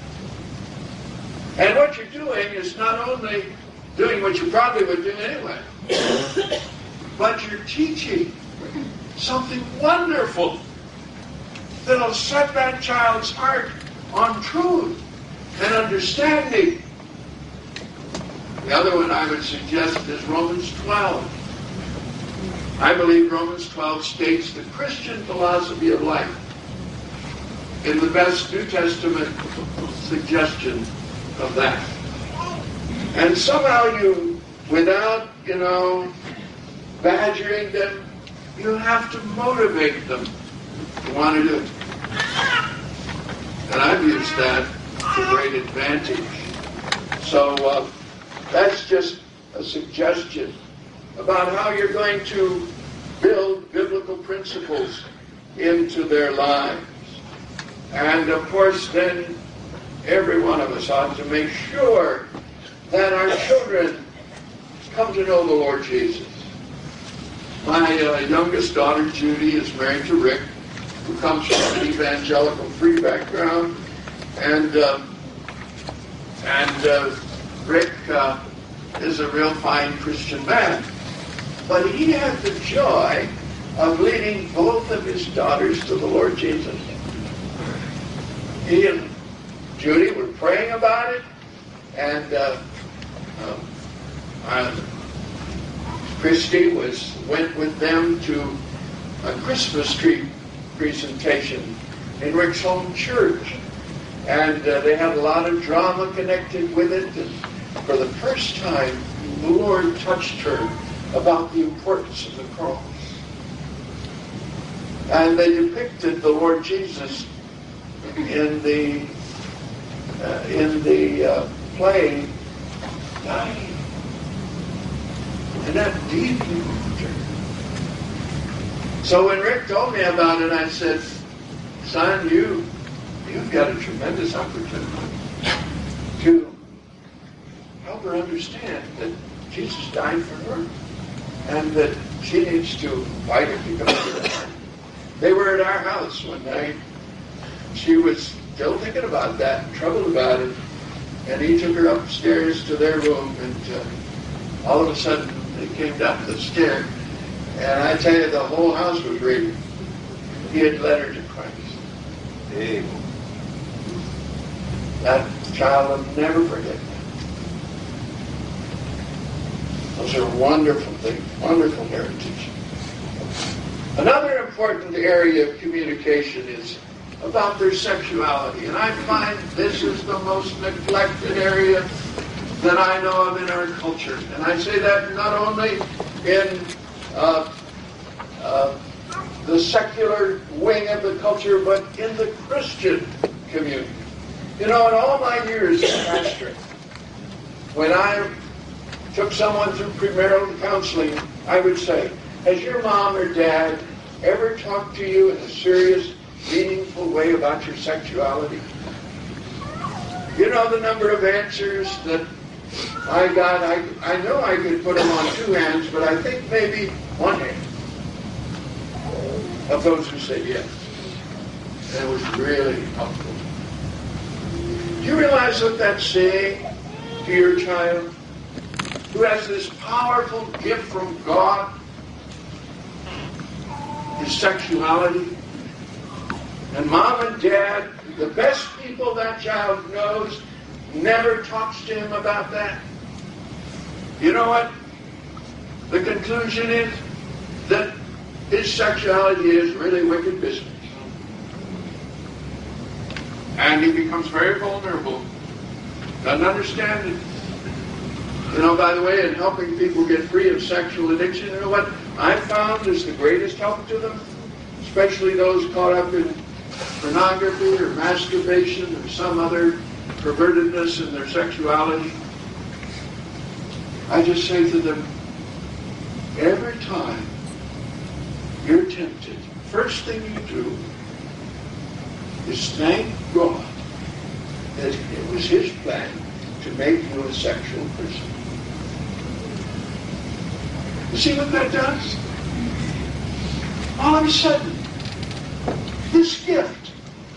And what you're doing is not only doing what you probably would do anyway, but you're teaching something wonderful that'll set that child's heart on truth and understanding. The other one I would suggest is Romans 12. I believe Romans 12 states the Christian philosophy of life in the best New Testament suggestion of that. And somehow you, without, badgering them, you have to motivate them to want to do it. And I've used that to great advantage. So that's just a suggestion about how you're going to build biblical principles into their lives. And of course, then every one of us ought to make sure that our children come to know the Lord Jesus. My youngest daughter, Judy, is married to Rick, who comes from an evangelical free background. And Rick is a real fine Christian man. But he had the joy of leading both of his daughters to the Lord Jesus. He and Judy were praying about it, and Christy went with them to a Christmas tree presentation in Rick's home church. And they had a lot of drama connected with it. And for the first time, the Lord touched her about the importance of the cross. And they depicted the Lord Jesus in the play dying. And that deeply moved her. So when Rick told me about it, I said, son, you've got a tremendous opportunity to help her understand that Jesus died for her and that she needs to invite him to come to her. They were at our house one night. She was still thinking about that and troubled about it. And he took her upstairs to their room, and all of a sudden they came down the stair. And I tell you, the whole house was reading. He had led her to Christ. Amen. That child will never forget that. Those are wonderful things, wonderful heritage. Another important area of communication is about their sexuality. And I find this is the most neglected area that I know of in our culture. And I say that not only in the secular wing of the culture, but in the Christian community. In all my years as pastor, when I took someone through premarital counseling, I would say, has your mom or dad ever talked to you in a serious, meaningful way about your sexuality? You know the number of answers that I got? I know I could put them on two hands, but I think maybe one hand of those who said yes. And it was really helpful. Do you realize what that's saying to your child who has this powerful gift from God, his sexuality? And mom and dad, the best people that child knows, never talks to him about that. You know what? The conclusion is that his sexuality is really wicked business. And he becomes very vulnerable. Doesn't understand it. You know, by the way, in helping people get free of sexual addiction, you know what I've found is the greatest help to them? Especially those caught up in pornography or masturbation or some other pervertedness in their sexuality. I just say to them, every time you're tempted, first thing you do is thank God that it was his plan to make you a sexual person. You see what that does? All of a sudden, this gift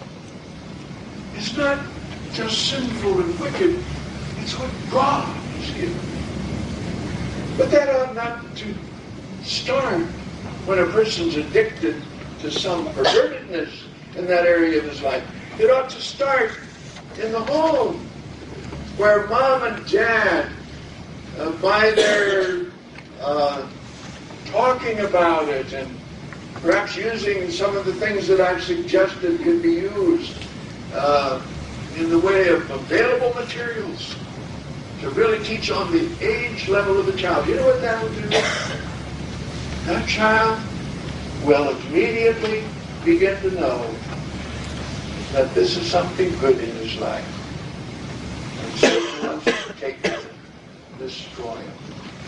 is not just sinful and wicked, it's what God has given me. But that ought not to start when a person's addicted to some pervertedness in that area of his life. It ought to start in the home, where mom and dad, by their talking about it and perhaps using some of the things that I've suggested could be used in the way of available materials to really teach on the age level of the child. You know what that will do? That child will immediately begin to know that this is something good in his life. And Satan wants to take it and destroy him.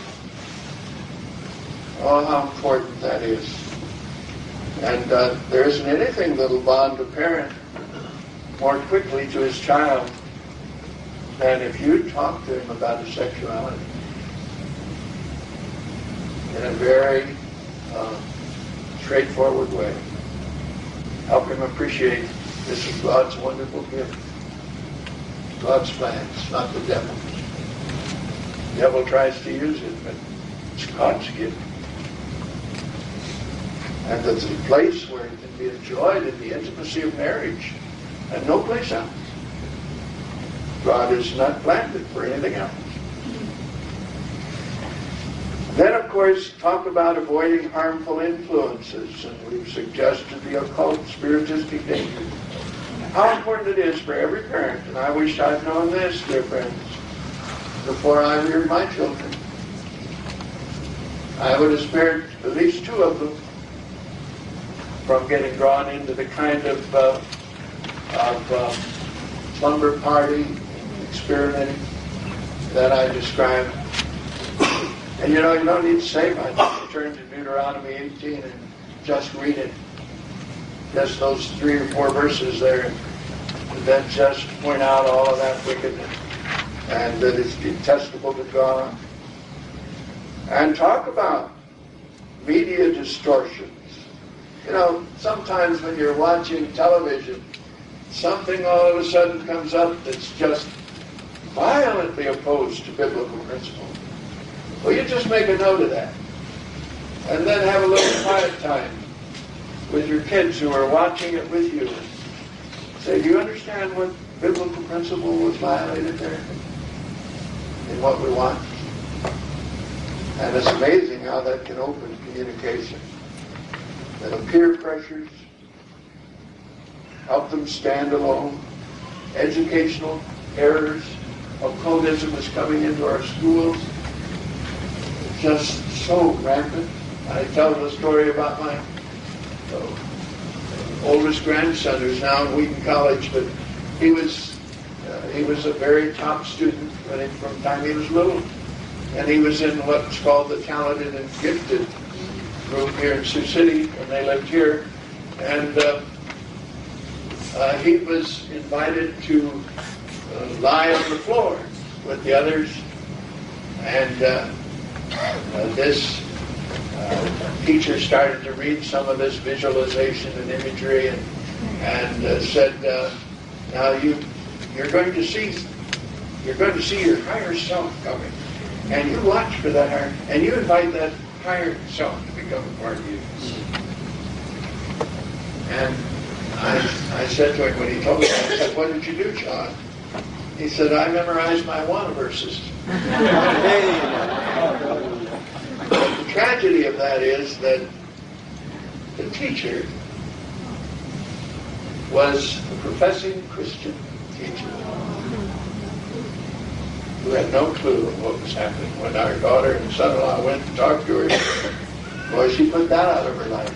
Oh, how important that is. And there isn't anything that'll bond a parent more quickly to his child than if you talk to him about his sexuality in a very straightforward way. Help him appreciate this is God's wonderful gift. God's plan. It's not the devil's. The devil tries to use it, but it's God's gift. And it's a place where it can be enjoyed in the intimacy of marriage and no place else. God is not planned it for anything else. Then, of course, talk about avoiding harmful influences, and we've suggested the occult, spiritistic danger. How important it is for every parent, and I wish I'd known this, dear friends, before I reared my children. I would have spared at least two of them from getting drawn into the kind of slumber party experimenting that I described. And you know, you don't need to say much. You turn to Deuteronomy 18 and just read it. Just those 3 or 4 verses there that just point out all of that wickedness and that it's detestable to God. And talk about media distortions. You know, sometimes when you're watching television, something all of a sudden comes up that's just violently opposed to biblical principle. Well, you just make a note of that. And then have a little quiet time with your kids who are watching it with you. Say, do you understand what biblical principle was violated there in what we want? And it's amazing how that can open communication. That peer pressures, help them stand alone, educational errors, occultism is coming into our schools. It's just so rampant. I tell the story about my oldest grandson, who's now in Wheaton College, but he was a very top student from the time he was little. and he was in what's called the Talented and Gifted group here in Sioux City, and they lived here. And he was invited to lie on the floor with the others, and this teacher started to read some of this visualization and imagery, and said, "Now you're going to see your higher self coming, and you watch for that higher, and you invite that higher self to become a part of you." And I said to him when he told me, I said, "What did you do, John?" He said, "I memorized my Awana verses." But the tragedy of that is that the teacher was a professing Christian teacher who had no clue of what was happening. When our daughter and son-in-law went to talk to her, boy, she put that out of her life.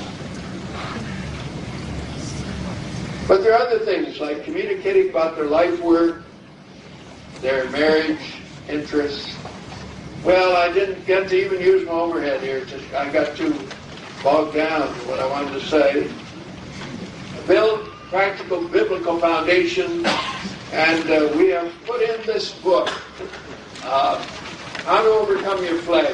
But there are other things like communicating about their life work, their marriage interests. Well, I didn't get to even use my overhead here. I got too bogged down in what I wanted to say. Build practical biblical foundation, and we have put in this book, How to Overcome Your Flesh,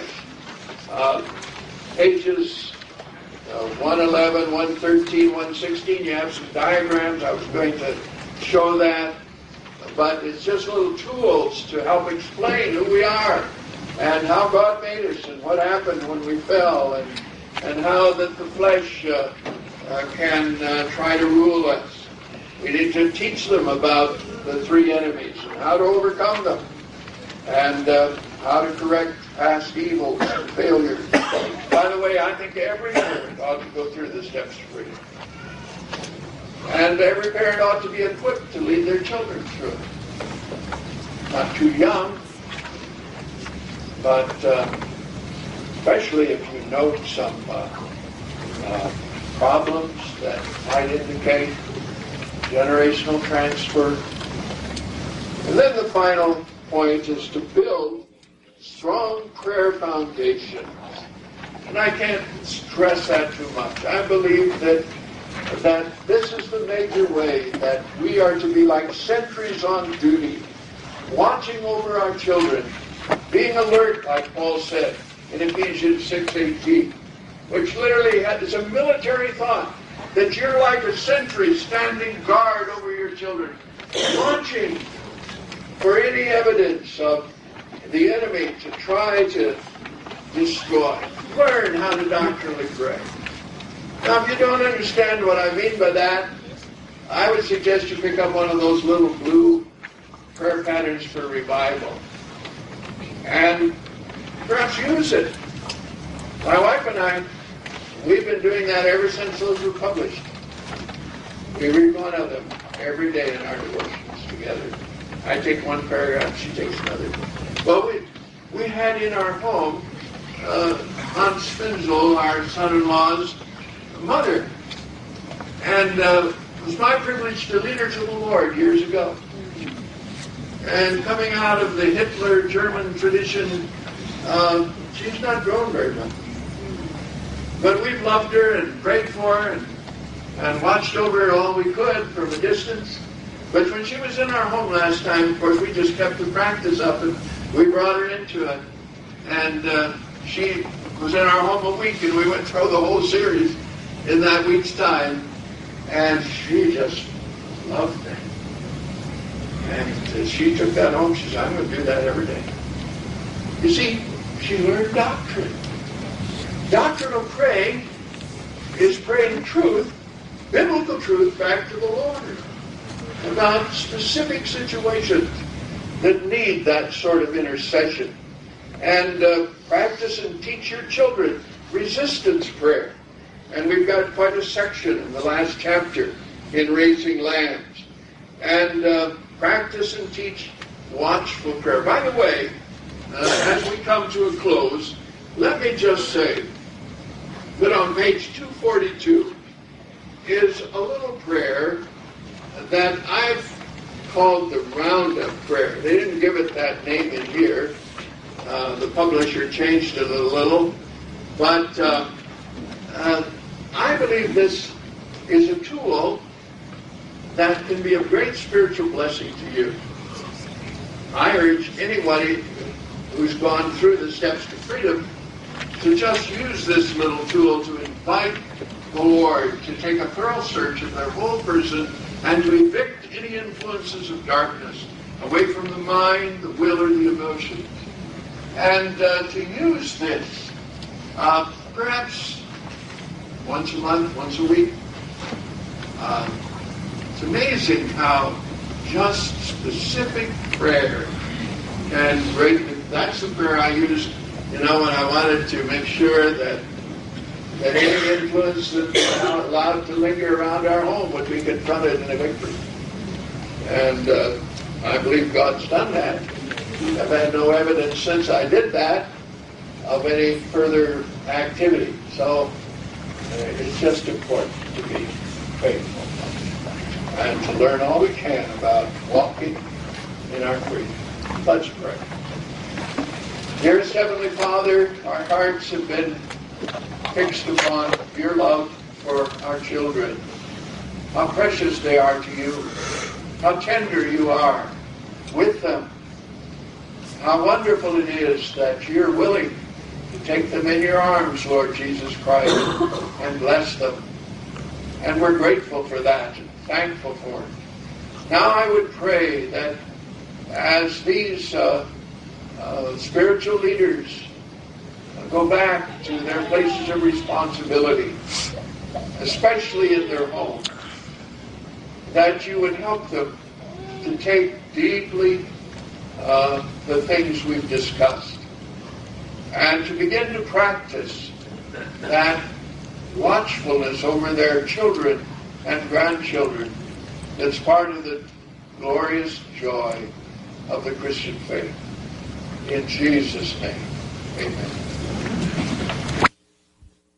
pages 111, 113, 116. You have some diagrams. I was going to show that, but it's just little tools to help explain who we are and how God made us and what happened when we fell, and how that the flesh can try to rule us. We need to teach them about the three enemies and how to overcome them, and how to correct past evils and failures. By the way, I think every parent ought to go through the steps of freedom. And every parent ought to be equipped to lead their children through it. Not too young, but especially if you note some problems that might indicate generational transfer. And then the final point is to build strong prayer foundation. And I can't stress that too much. I believe that this is the major way that we are to be like sentries on duty, watching over our children, being alert, like Paul said in Ephesians 6:18, which literally is a military thought, that you're like a sentry standing guard over your children, watching for any evidence of the enemy to try to destroy. Learn how to doctrinally pray. Now, if you don't understand what I mean by that, I would suggest you pick up one of those little blue prayer patterns for revival and perhaps use it. My wife and I, we've been doing that ever since those were published. We read one of them every day in our devotions together. I take one paragraph, she takes another. Well, we had in our home Hans Spinzel, our son-in-law's mother. And it was my privilege to lead her to the Lord years ago. And coming out of the Hitler German tradition, she's not grown very much. But we've loved her and prayed for her and watched over her all we could from a distance. But when she was in our home last time, of course, we just kept the practice up and we brought her into it. And she was in our home a week, and we went through the whole series in that week's time. And she just loved it. And she took that home. She said, I'm going to do that every day. You see, she learned doctrine. Doctrinal praying is praying truth, biblical truth, back to the Lord about specific situations that need that sort of intercession. And practice and teach your children resistance prayer. And we've got quite a section in the last chapter in Raising Lambs. And practice and teach watchful prayer. By the way, as we come to a close, let me just say that on page 242 is a little prayer that I've called the Roundup prayer. They didn't give it that name in here, The publisher changed it a little, but I believe this is a tool that can be of great spiritual blessing to you. I urge anybody who's gone through the steps to freedom to just use this little tool to invite the Lord to take a thorough search of their whole person and to evict any influences of darkness away from the mind, the will, or the emotions. And to use this perhaps once a month, once a week. It's amazing how just specific prayer can break. That's the prayer I used, when I wanted to make sure that any influence that was allowed to linger around our home would be confronted in a victory. And I believe God's done that. I've had no evidence since I did that of any further activity. So it's just important to be faithful and to learn all we can about walking in our freedom. Let's pray. Dearest Heavenly Father, our hearts have been fixed upon your love for our children. How precious they are to you. How tender you are with them. How wonderful it is that you're willing to take them in your arms, Lord Jesus Christ, and bless them. And we're grateful for that and thankful for it. Now I would pray that as these spiritual leaders go back to their places of responsibility, especially in their homes, that you would help them to take deeply the things we've discussed and to begin to practice that watchfulness over their children and grandchildren that's part of the glorious joy of the Christian faith. In Jesus' name, amen.